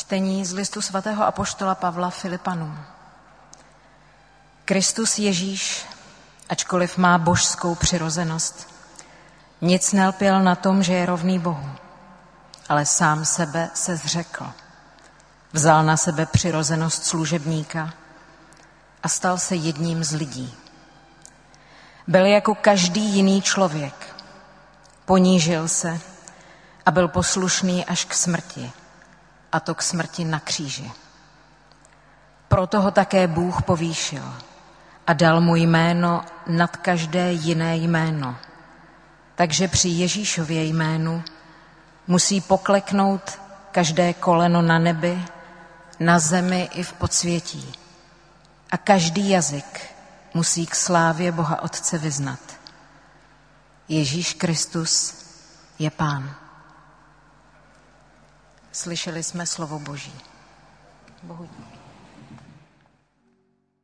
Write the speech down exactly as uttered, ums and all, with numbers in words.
Čtení z listu svatého apoštola Pavla Filipanům. Kristus Ježíš, ačkoliv má božskou přirozenost, nic nelpěl na tom, že je rovný Bohu, ale sám sebe se zřekl. Vzal na sebe přirozenost služebníka a stal se jedním z lidí. Byl jako každý jiný člověk. Ponížil se a byl poslušný až k smrti, a to k smrti na kříži. Proto ho také Bůh povýšil a dal mu jméno nad každé jiné jméno. Takže při Ježíšově jménu musí pokleknout každé koleno na nebi, na zemi i v podsvětí. A každý jazyk musí k slávě Boha Otce vyznat. Ježíš Kristus je Pán. Slyšeli jsme slovo Boží. Bohu díky.